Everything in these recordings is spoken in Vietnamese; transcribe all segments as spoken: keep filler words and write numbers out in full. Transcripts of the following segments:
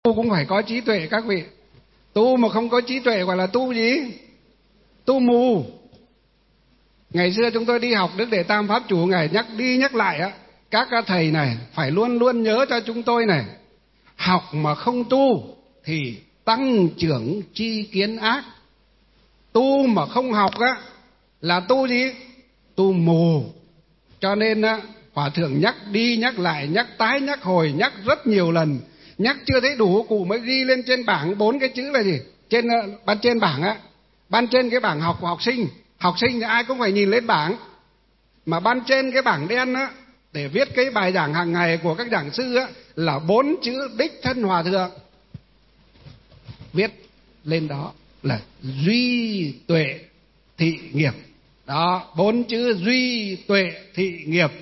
tu cũng phải có trí tuệ các vị. Tu mà không có trí tuệ gọi là tu gì? Tu mù. Ngày xưa chúng tôi đi học Đức Đệ Tam Pháp Chủ, Ngài nhắc đi nhắc lại á, các thầy này phải luôn luôn nhớ cho chúng tôi này, học mà không tu thì tăng trưởng tri kiến ác. Tu mà không học á là tu gì? Tu mù. Cho nên á, Hòa Thượng nhắc đi nhắc lại, nhắc tái nhắc hồi, nhắc rất nhiều lần, nhắc chưa thấy đủ cụ mới ghi lên trên bảng bốn cái chữ là gì? Trên ban trên bảng á, ban trên cái bảng học của học sinh. Học sinh thì ai cũng phải nhìn lên bảng, mà ban trên cái bảng đen á để viết cái bài giảng hàng ngày của các giảng sư á là bốn chữ đích thân Hòa Thượng. Viết lên đó là duy tuệ thị nghiệp. Đó, bốn chữ duy tuệ thị nghiệp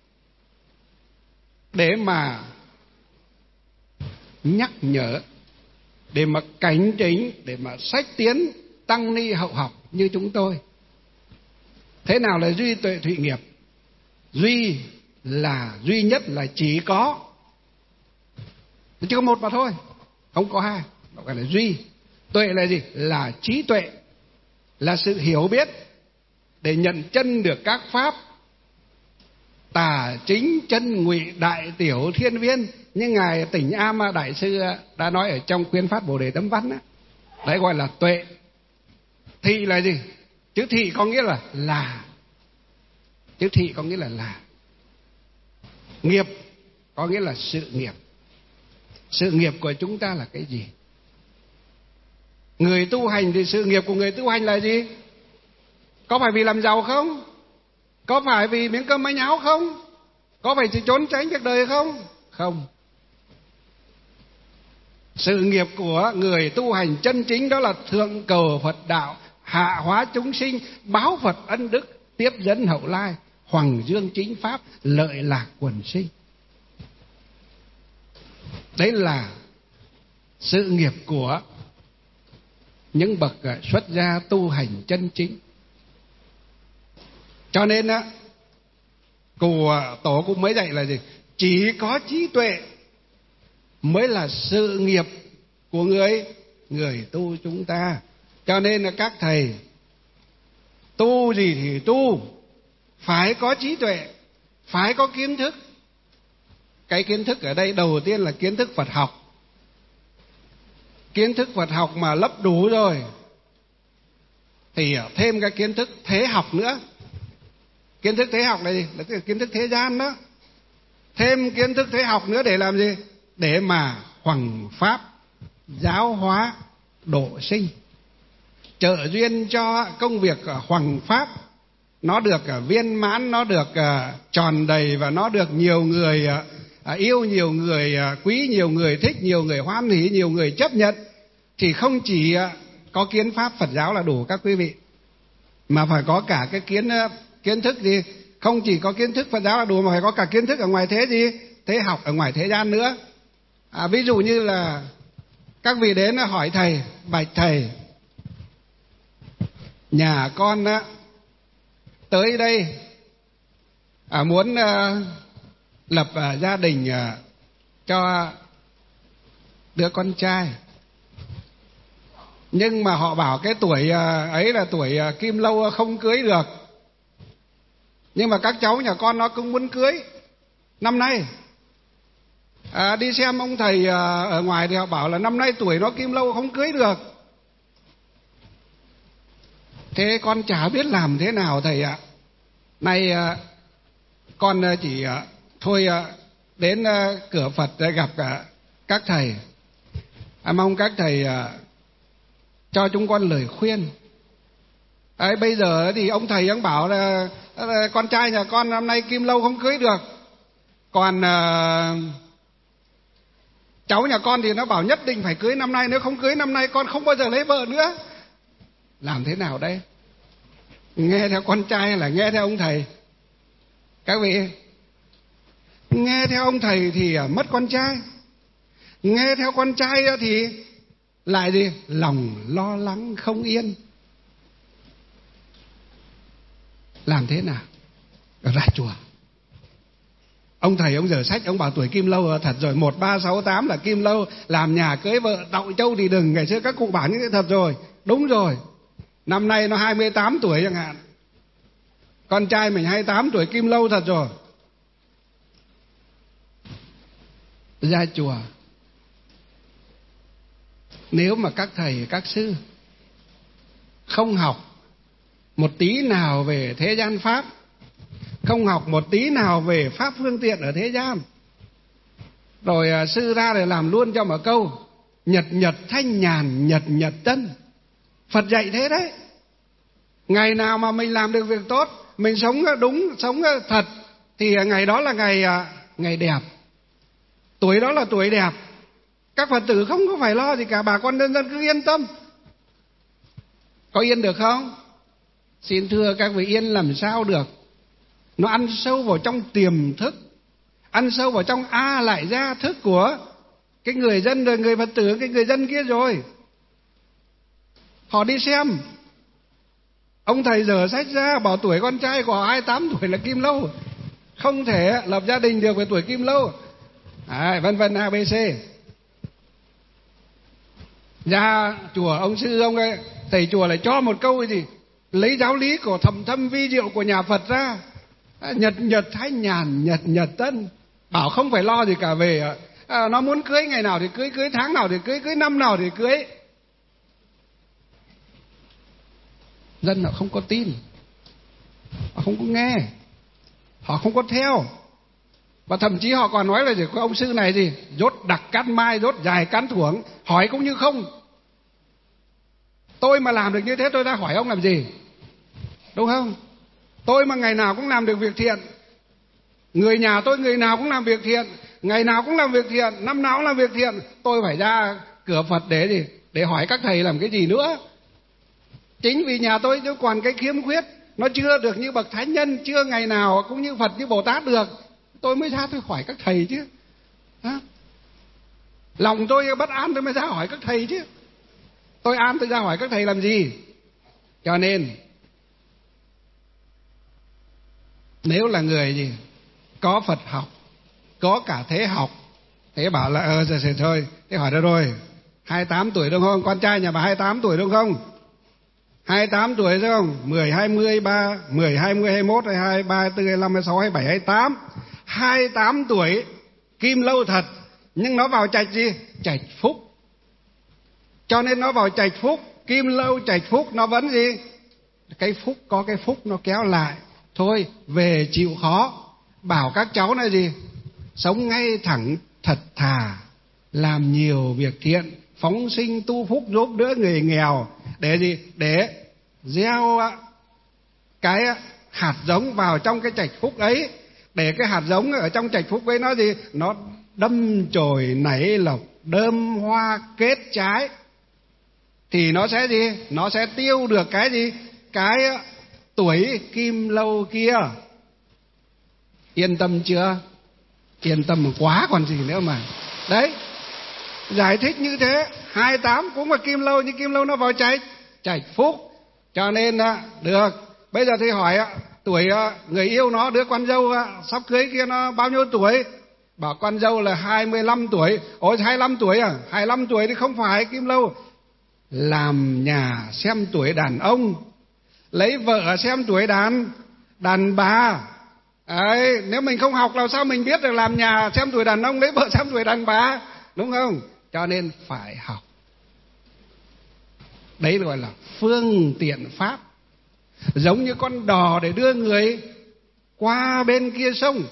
để mà nhắc nhở, để mà cảnh tỉnh, để mà sách tiến tăng ni hậu học như chúng tôi. Thế nào là duy tuệ thị nghiệp? Duy là duy nhất, là chỉ có, chỉ có một mà thôi, không có hai, nó gọi là duy. Tuệ là gì? Là trí tuệ, là sự hiểu biết để nhận chân được các pháp tà chính chân ngụy đại tiểu thiên viên, như ngài Tỉnh A Ma Đại sư đã nói ở trong Khuyến Phát Bồ Đề Tấm Văn á. Đấy gọi là tuệ. Thị là gì? Chữ thị có nghĩa là là. Chữ thị có nghĩa là là. Nghiệp có nghĩa là sự nghiệp. Sự nghiệp của chúng ta là cái gì? Người tu hành thì sự nghiệp của người tu hành là gì? Có phải vì làm giàu không? Có phải vì miếng cơm manh áo không? Có phải chỉ trốn tránh việc đời không? Không. Sự nghiệp của người tu hành chân chính đó là thượng cầu Phật đạo, hạ hóa chúng sinh, báo Phật ân đức, tiếp dẫn hậu lai, hoằng dương chính pháp, lợi lạc quần sinh. Đấy là sự nghiệp của những bậc xuất gia tu hành chân chính. Cho nên á, cụ tổ cũng mới dạy là gì? Chỉ có trí tuệ mới là sự nghiệp của người người tu chúng ta. Cho nên là các thầy tu gì thì tu, phải có trí tuệ, phải có kiến thức. Cái kiến thức ở đây đầu tiên là kiến thức Phật học. Kiến thức Phật học mà lấp đủ rồi thì thêm cái kiến thức thế học nữa. Kiến thức thế học là gì? Là kiến thức thế gian đó. Thêm kiến thức thế học nữa để làm gì? Để mà hoằng pháp, giáo hóa, độ sinh, trợ duyên cho công việc hoằng pháp nó được viên mãn, nó được tròn đầy, và nó được nhiều người yêu, nhiều người quý, nhiều người thích, nhiều người hoan hỷ, nhiều người chấp nhận. Thì không chỉ có kiến pháp Phật giáo là đủ các quý vị, mà phải có cả cái kiến kiến thức gì? Không chỉ có kiến thức Phật giáo là đủ, mà phải có cả kiến thức ở ngoài thế gì? Thế học ở ngoài thế gian nữa. À, ví dụ như là các vị đến hỏi thầy, bạch thầy, nhà con á, tới đây à, muốn à, lập à, gia đình à, cho đứa con trai, nhưng mà họ bảo cái tuổi à, ấy là tuổi à, kim lâu không cưới được. Nhưng mà các cháu nhà con nó cũng muốn cưới năm nay. À, đi xem ông thầy à, ở ngoài thì họ bảo là năm nay tuổi nó kim lâu không cưới được. Thế con chả biết làm thế nào thầy ạ. Nay à, con chỉ à, thôi à, đến à, cửa Phật để gặp à, các thầy. À, mong các thầy à, cho chúng con lời khuyên. Đấy, bây giờ thì ông thầy ông bảo là, là con trai nhà con năm nay kim lâu không cưới được. Còn à, cháu nhà con thì nó bảo nhất định phải cưới năm nay, nếu không cưới năm nay con không bao giờ lấy vợ nữa. Làm thế nào đây? Nghe theo con trai hay là nghe theo ông thầy? Các vị, nghe theo ông thầy thì mất con trai, nghe theo con trai thì lại gì? Lòng lo lắng không yên. Làm thế nào? Ra chùa. Ông thầy ông dở sách, ông bảo tuổi Kim Lâu thật rồi, một ba sáu tám là Kim Lâu, làm nhà cưới vợ đậu châu thì đừng. Ngày xưa các cụ bảo như thế thật rồi. Đúng rồi. Năm nay nó hai mươi tám tuổi chẳng hạn, con trai mình hai mươi tám tuổi, Kim Lâu thật rồi. Ra chùa, nếu mà các thầy các sư không học một tí nào về thế gian pháp, không học một tí nào về pháp phương tiện ở thế gian, rồi à, sư ra để làm luôn cho một câu nhật nhật thanh nhàn, nhật nhật tân. Phật dạy thế đấy. Ngày nào mà mình làm được việc tốt, mình sống đúng, sống thật, thì ngày đó là ngày ngày đẹp, tuổi đó là tuổi đẹp. Các Phật tử không có phải lo gì cả, bà con nhân dân cứ yên tâm. Có yên được không? Xin thưa các vị, yên làm sao được? Nó ăn sâu vào trong tiềm thức, ăn sâu vào trong a lại gia thức của cái người dân, rồi người Phật tử, cái người dân kia rồi. Họ đi xem, ông thầy dở sách ra bảo tuổi con trai của hai mươi tám tuổi là Kim Lâu, không thể lập gia đình được với tuổi Kim Lâu, à, vân vân a bê xê. Ra chùa ông sư ông ấy, thầy chùa lại cho một câu gì, lấy giáo lý của thầm thâm vi diệu của nhà Phật ra, nhật nhật thanh nhàn, nhật nhật tân. Bảo không phải lo gì cả, về à, nó muốn cưới ngày nào thì cưới, cưới tháng nào thì cưới, cưới năm nào thì cưới. Dân họ không có tin, họ không có nghe, họ không có theo. Và thậm chí họ còn nói là gì, có ông sư này gì dốt đặc cán mai, dốt dài cán thuổng, hỏi cũng như không. Tôi mà làm được như thế tôi đã hỏi ông làm gì, đúng không? Tôi mà ngày nào cũng làm được việc thiện, người nhà tôi người nào cũng làm việc thiện, ngày nào cũng làm việc thiện, năm nào cũng làm việc thiện, tôi phải ra cửa Phật để gì, để hỏi các thầy làm cái gì nữa. Chính vì nhà tôi nó còn cái khiếm khuyết, nó chưa được như bậc thánh nhân, chưa ngày nào cũng như Phật như Bồ Tát được, tôi mới ra tôi hỏi các thầy chứ. Hả? Lòng tôi bất an tôi mới ra hỏi các thầy chứ. Tôi an tôi ra hỏi các thầy làm gì? Cho nên nếu là người gì có Phật học, có cả thế học, thế bảo là ờ rồi, rồi thôi, thế hỏi được rồi, hai mươi tám tuổi đúng không? Con trai nhà bà hai mươi tám tuổi đúng không? hai mươi tám tuổi đúng không? mười, hai mươi, ba, mười, hai mươi, hai mươi mốt, hai mươi hai, ba, hai mươi tư, hai mươi lăm, hai mươi sáu, hai mươi bảy, hai mươi tám. hai mươi tám tuổi Kim Lâu thật, nhưng nó vào trạch gì? Trạch phúc. Cho nên nó vào trạch phúc, Kim Lâu trạch phúc, nó vẫn gì? Cái phúc, có cái phúc nó kéo lại. Thôi về chịu khó, bảo các cháu này gì? Sống ngay thẳng thật thà, làm nhiều việc thiện, phóng sinh tu phúc, giúp đỡ người nghèo, để gì? Để gieo cái hạt giống vào trong cái trạch phúc ấy, để cái hạt giống ở trong trạch phúc ấy nó gì? Nó đâm chồi nảy lộc, đơm hoa kết trái, thì nó sẽ gì? Nó sẽ tiêu được cái gì? Cái tuổi Kim Lâu kia. Yên tâm chưa? Yên tâm quá còn gì nữa mà. Đấy, giải thích như thế. Hai mươi tám cũng là Kim Lâu, nhưng Kim Lâu nó vào trạch trạch phúc. Cho nên được. Bây giờ thì hỏi tuổi người yêu nó, đứa con dâu sắp cưới kia nó bao nhiêu tuổi? Bảo con dâu là hai mươi lăm tuổi. Ôi hai mươi lăm tuổi à? hai mươi lăm tuổi thì không phải Kim Lâu. Làm nhà xem tuổi đàn ông, lấy vợ xem tuổi đàn đàn bà. Đấy, nếu mình không học làm sao mình biết được làm nhà xem tuổi đàn ông, lấy vợ xem tuổi đàn bà, đúng không? Cho nên phải học. Đấy gọi là phương tiện pháp. Giống như con đò để đưa người qua bên kia sông.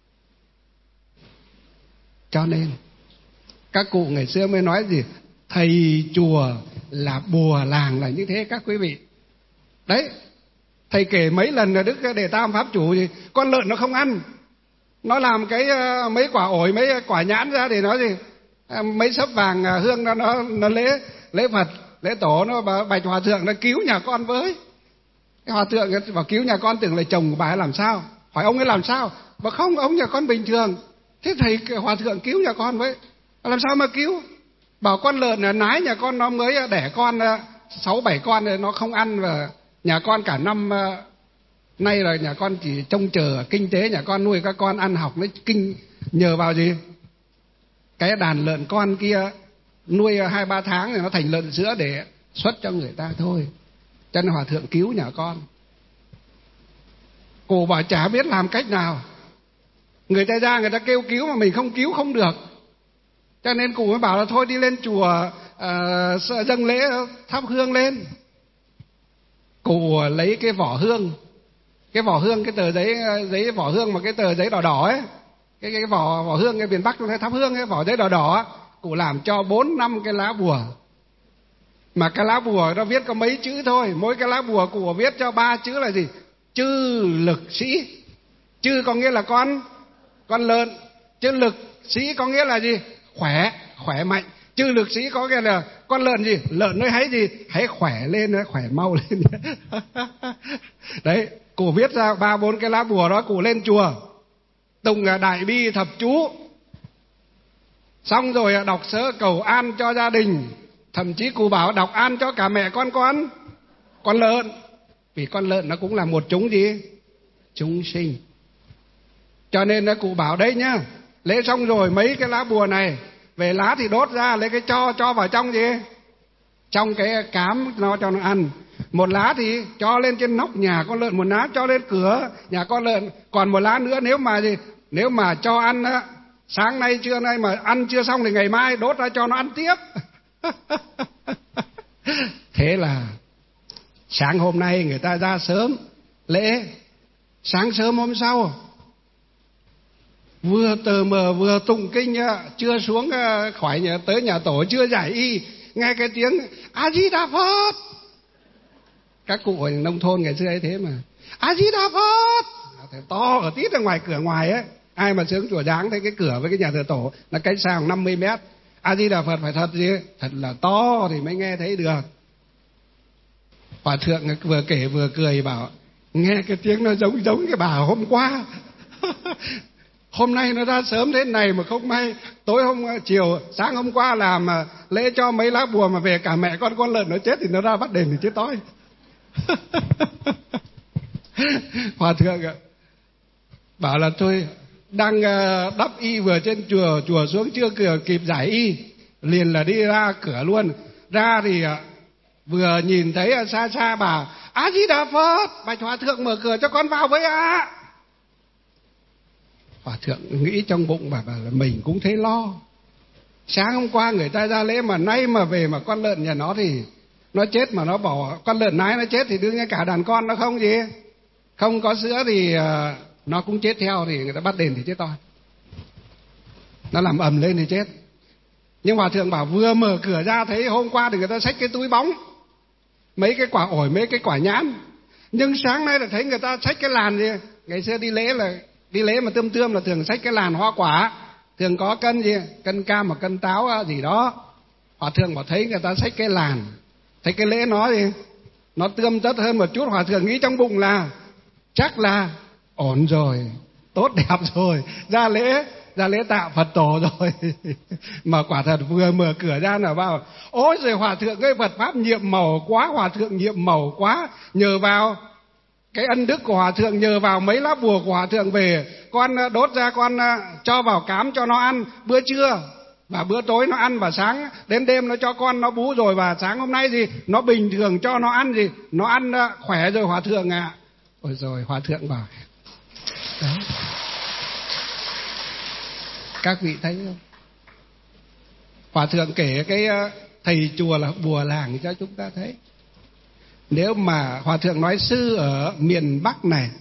Cho nên các cụ ngày xưa mới nói gì? Thầy chùa là bùa làng, là như thế các quý vị. Đấy, thầy kể mấy lần là Đức Đề Tam Pháp Chủ gì, con lợn nó không ăn, nó làm cái mấy quả ổi, mấy quả nhãn ra để nó gì, mấy sấp vàng hương nó nó, nó lễ lễ Phật, lễ tổ, nó bạch hòa thượng nó cứu nhà con với. Cái hòa thượng bảo cứu nhà con, tưởng là chồng của bà ấy làm sao, hỏi ông ấy làm sao, bảo không, ông nhà con bình thường. Thế thầy hòa thượng cứu nhà con với, làm sao mà cứu? Bảo con lợn là nái nhà con nó mới đẻ con sáu bảy con rồi nó không ăn, và nhà con cả năm Nay là nhà con chỉ trông chờ kinh tế, nhà con nuôi các con ăn học nó kinh nhờ vào gì? Cái đàn lợn con kia nuôi hai ba tháng thì nó thành lợn sữa để xuất cho người ta thôi. Cho nên hòa thượng cứu nhà con. Cụ bảo chả biết làm cách nào. Người ta ra người ta kêu cứu mà mình không cứu không được. Cho nên cụ mới bảo là thôi đi lên chùa uh, dâng lễ thắp hương lên. Cụ lấy cái vỏ hương, cái vỏ hương, cái tờ giấy giấy vỏ hương mà cái tờ giấy đỏ đỏ ấy, cái cái vỏ vỏ hương, cái miền Bắc chúng ta thắp hương, cái vỏ giấy đỏ đỏ, cụ làm cho bốn năm cái lá bùa. Mà cái lá bùa nó viết có mấy chữ thôi, mỗi cái lá bùa cụ viết cho ba chữ là gì? Chư lực sĩ. Chư có nghĩa là con con lợn, chư lực sĩ có nghĩa là gì? Khỏe, khỏe mạnh. Chư lực sĩ có nghĩa là con lợn gì? Lợn nó hãy gì? Hãy khỏe lên, khỏe mau lên. Đấy, cụ viết ra ba bốn cái lá bùa đó, cụ lên chùa tụng đại bi thập chú, xong rồi đọc sớ cầu an cho gia đình. Thậm chí cụ bảo đọc an cho cả mẹ con con con lợn, vì con lợn nó cũng là một chúng gì? Chúng sinh. Cho nên cụ bảo đấy nhá, lễ xong rồi mấy cái lá bùa này về lá thì đốt ra, lấy cái cho cho vào trong gì? Trong cái cám nó cho nó ăn. Một lá thì cho lên trên nóc nhà con lợn, một lá cho lên cửa nhà con lợn, còn một lá nữa nếu mà gì? Nếu mà cho ăn á, sáng nay trưa nay mà ăn chưa xong thì ngày mai đốt ra cho nó ăn tiếp. Thế là sáng hôm nay người ta ra sớm lễ, sáng sớm hôm sau vừa tờ mờ vừa tụng kinh, chưa xuống khỏi nhà tới nhà tổ, chưa giải y, nghe cái tiếng A Di Đà Phật. Các cụ ở nông thôn ngày xưa ấy thế mà, A Di Đà Phật to ở tít ở ngoài cửa ngoài ấy. Ai mà sướng chùa Giáng thấy cái cửa với cái nhà thờ tổ là cách xa khoảng năm mươi mét. A Di Đà Phật phải thật gì? Thật là to thì mới nghe thấy được. Hòa thượng vừa kể vừa cười bảo nghe cái tiếng nó giống giống cái bà hôm qua. Hôm nay nó ra sớm thế này mà không may tối hôm chiều sáng hôm qua làm mà lễ cho mấy lá bùa mà về cả mẹ con con lợn nó chết thì nó ra bắt đền thì chết tối. Hòa thượng ạ bảo là tôi đang đắp y vừa trên chùa chùa xuống chưa kịp giải y, liền là đi ra cửa luôn. Ra thì vừa nhìn thấy xa xa bà A Di Đà Phật, bạch hòa thượng mở cửa cho con vào với ạ. Hòa thượng nghĩ trong bụng bà, bà là mình cũng thấy lo. Sáng hôm qua người ta ra lễ mà nay mà về mà con lợn nhà nó thì nó chết, mà nó bỏ con lợn nái nó chết thì đương nhiên cả đàn con nó không gì, không có sữa thì nó cũng chết theo, thì người ta bắt đền thì chết toi. Nó làm ầm lên thì chết. Nhưng hòa thượng bảo vừa mở cửa ra thấy hôm qua thì người ta xách cái túi bóng, mấy cái quả ổi, mấy cái quả nhãn. Nhưng sáng nay là thấy người ta xách cái làn gì. Ngày xưa đi lễ là đi lễ mà tươm tươm là thường xách cái làn hoa quả, thường có cân gì, cân cam hoặc cân táo gì đó. Hòa thượng bảo thấy người ta xách cái làn, thấy cái lễ nó gì, nó tươm tất hơn một chút. Hòa thượng nghĩ trong bụng là chắc là ổn rồi, tốt đẹp rồi, ra lễ ra lễ tạ Phật tổ rồi. Mà quả thật vừa mở cửa ra là vào ôi rồi hòa thượng ơi, Phật pháp nhiệm màu quá, hòa thượng nhiệm màu quá. Nhờ vào cái ân đức của hòa thượng, nhờ vào mấy lá bùa của hòa thượng về, con đốt ra, con cho vào cám cho nó ăn bữa trưa và bữa tối nó ăn, và sáng đến đêm nó cho con nó bú rồi, và sáng hôm nay gì nó bình thường cho nó ăn gì, nó ăn khỏe rồi hòa thượng ạ. À. Ôi rồi hòa thượng bảo đấy. Các vị thấy không? Hòa thượng kể cái thầy chùa là bùa làng cho chúng ta thấy. Nếu mà hòa thượng nói sư ở miền Bắc này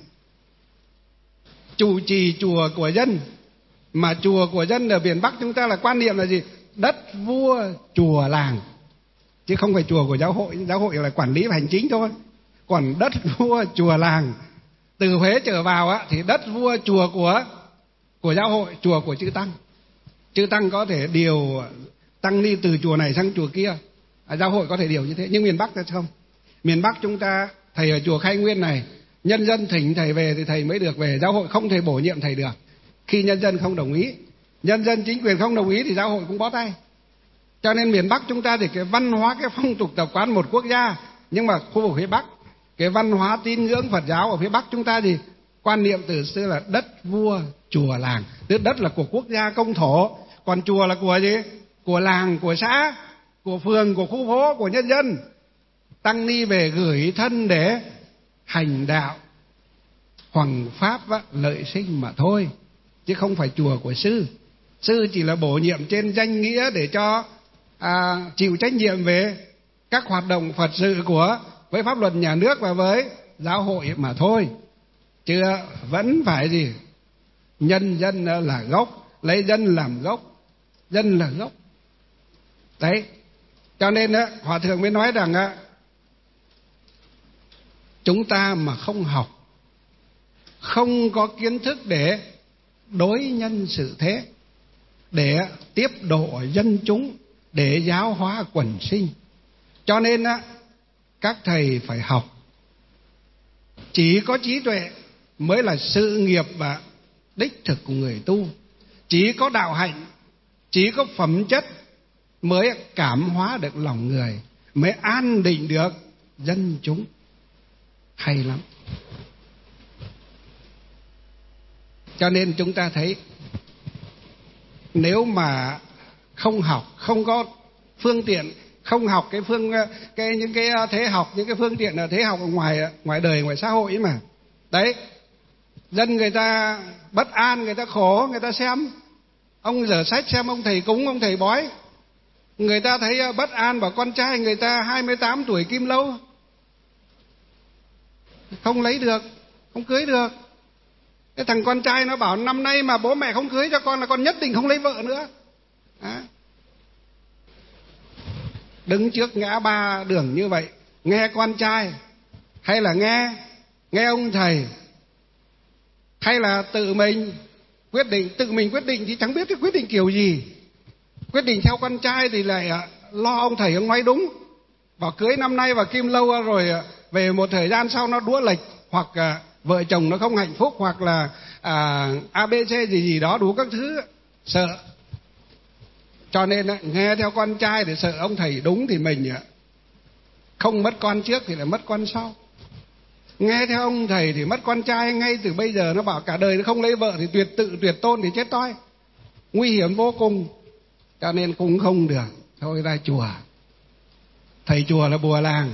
chủ trì chùa của dân, mà chùa của dân ở miền Bắc chúng ta là quan niệm là gì? Đất vua chùa làng, chứ không phải chùa của giáo hội. Giáo hội là quản lý và hành chính thôi, còn đất vua chùa làng. Từ Huế trở vào á thì đất vua chùa của của giáo hội, chùa của chư tăng. Chư tăng có thể điều tăng ni từ chùa này sang chùa kia, à, giáo hội có thể điều như thế. Nhưng miền Bắc thì không. Miền Bắc chúng ta thầy ở chùa Khai Nguyên này, nhân dân thỉnh thầy về thì thầy mới được về, giáo hội không thể bổ nhiệm thầy được khi nhân dân không đồng ý. Nhân dân chính quyền không đồng ý thì giáo hội cũng bó tay. Cho nên miền Bắc chúng ta thì cái văn hóa, cái phong tục tập quán một quốc gia, nhưng mà khu vực phía Bắc Cái văn hóa tín ngưỡng Phật giáo ở phía Bắc chúng ta thì quan niệm từ xưa là đất vua chùa làng, tức đất là của quốc gia công thổ, còn chùa là của gì? Của làng, của xã, của phường, của khu phố, của nhân dân. Tăng ni về gửi thân để hành đạo hoằng pháp á, lợi sinh mà thôi, chứ không phải chùa của sư. Sư chỉ là bổ nhiệm trên danh nghĩa để cho à, chịu trách nhiệm về các hoạt động Phật sự của với pháp luật nhà nước và với giáo hội mà thôi, chứ vẫn phải gì? Nhân dân là gốc, lấy dân làm gốc, dân là gốc. Đấy, cho nên á, Hòa Thượng mới nói rằng á, chúng ta mà không học, không có kiến thức để đối nhân xử thế, để tiếp độ dân chúng, để giáo hóa quần sinh. Cho nên á, các thầy phải học. Chỉ có trí tuệ mới là sự nghiệp và đích thực của người tu. Chỉ có đạo hạnh, chỉ có phẩm chất mới cảm hóa được lòng người, mới an định được dân chúng. Hay lắm. Cho nên chúng ta thấy, nếu mà không học, không có phương tiện, không học cái phương cái những cái thế học, những cái phương tiện là thế học ở ngoài ngoài đời, ngoài xã hội ấy mà. Đấy, dân người ta bất an, người ta khổ, người ta xem ông dở sách, xem ông thầy cúng, ông thầy bói, người ta thấy bất an, bảo con trai người ta hai mươi tám tuổi kim lâu không lấy được, không cưới được. Cái thằng con trai nó bảo năm nay mà bố mẹ không cưới cho con là con nhất định không lấy vợ nữa. Đó. Đứng trước ngã ba đường như vậy, nghe con trai hay là nghe nghe ông thầy, hay là tự mình quyết định? Tự mình quyết định thì chẳng biết cái quyết định kiểu gì. Quyết định theo con trai thì lại lo ông thầy ông nói đúng, bảo cưới năm nay và kim lâu, rồi về một thời gian sau nó đũa lệch, hoặc à, vợ chồng nó không hạnh phúc, hoặc là à, a bê xê gì gì đó đủ các thứ, sợ. Cho nên nghe theo con trai để sợ ông thầy đúng thì mình không mất con trước thì lại mất con sau. Nghe theo ông thầy thì mất con trai ngay từ bây giờ, nó bảo cả đời nó không lấy vợ thì tuyệt tự tuyệt tôn thì chết toi, nguy hiểm vô cùng. Cho nên cũng không được, thôi ra chùa. Thầy chùa là bùa làng.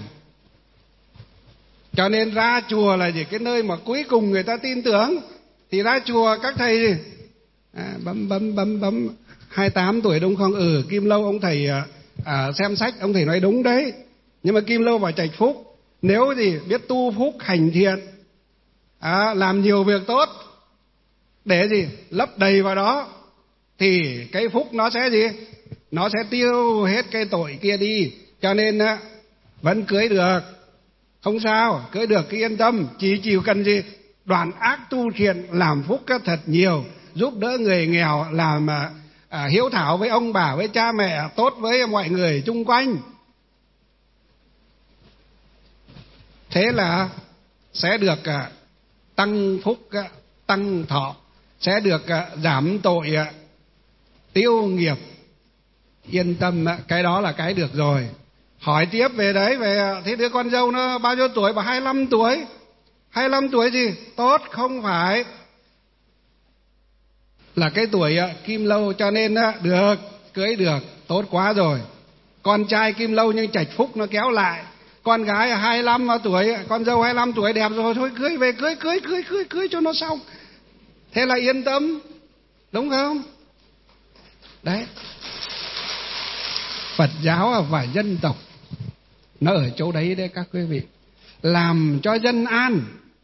Cho nên ra chùa là gì? Cái nơi mà cuối cùng người ta tin tưởng. Thì ra chùa các thầy gì? À, bấm bấm bấm bấm hai mươi tám tuổi đúng không? Ừ, kim lâu ông thầy à, xem sách ông thầy nói đúng đấy. Nhưng mà kim lâu vào trạch phúc, nếu gì biết tu phúc hành thiện, à, làm nhiều việc tốt để gì lấp đầy vào đó, thì cái phúc nó sẽ gì? Nó sẽ tiêu hết cái tội kia đi. Cho nên á, vẫn cưới được, không sao, cưới được cứ yên tâm. Chỉ chịu cần gì? Đoạn ác tu thiện, làm phúc thật nhiều, giúp đỡ người nghèo, làm à, hiếu thảo với ông bà, với cha mẹ, tốt với mọi người chung quanh. Thế là sẽ được à, tăng phúc, à, tăng thọ, sẽ được à, giảm tội, à, tiêu nghiệp. Yên tâm, à, cái đó là cái được rồi. Hỏi tiếp về đấy, về thế đứa con dâu nó bao nhiêu tuổi? Bảo hai mươi lăm tuổi. hai mươi lăm tuổi gì? Tốt, không phải là cái tuổi à, kim lâu, cho nên à, được, cưới được, tốt quá rồi. Con trai kim lâu nhưng trạch phúc nó kéo lại. Con gái hai mươi lăm tuổi, con dâu hai mươi lăm tuổi đẹp rồi, thôi cưới về, cưới cưới cưới cưới cưới cho nó xong. Thế là yên tâm, đúng không? Đấy. Phật giáo và dân tộc nó ở chỗ đấy đấy các quý vị. Làm cho dân an,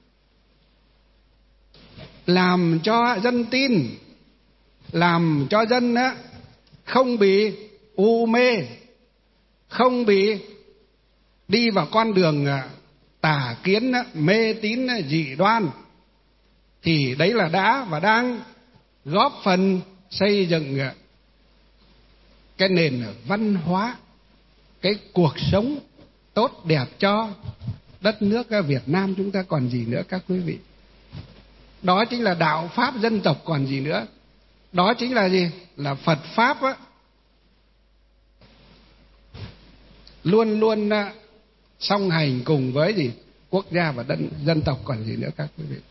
làm cho dân tin, làm cho dân á, không bị u mê, không bị đi vào con đường tà kiến, mê tín, dị đoan. Thì đấy là đã và đang góp phần xây dựng cái nền văn hóa, cái cuộc sống tốt đẹp cho đất nước Việt Nam chúng ta còn gì nữa các quý vị. Đó chính là đạo pháp dân tộc còn gì nữa. Đó chính là gì? Là Phật pháp á, luôn luôn song hành cùng với gì? quốc gia và dân, dân tộc còn gì nữa các quý vị.